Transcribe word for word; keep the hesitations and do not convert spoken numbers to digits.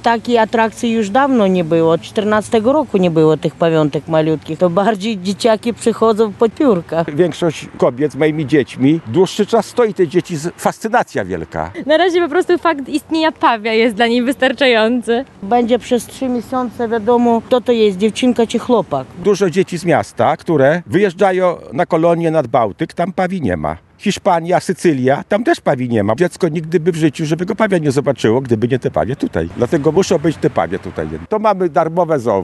takiej atrakcji już dawno nie było. Od czternastego roku nie było tych pamiątek malutkich. To bardziej dzieciaki przychodzą po piórkach. Większość kobiet z moimi dziećmi dłuższy czas stoi te dzieci, z fascynacja wielka. Na razie po prostu fakt istnienia pawia jest dla niej wystarczający. Będzie przez trzy miesiące wiadomo, kto to jest, dziewczynka czy chłopak. Dużo dzieci z miasta, które wyjeżdżają na kolonię nad Bałtyk, tam pawi nie ma. Hiszpania, Sycylia, tam też pawi nie ma. Dziecko nigdy by w życiu, żeby go pawia nie zobaczyło, gdyby nie te pawie tutaj. Dlatego muszą być te pawie tutaj. To mamy darmowe zoo.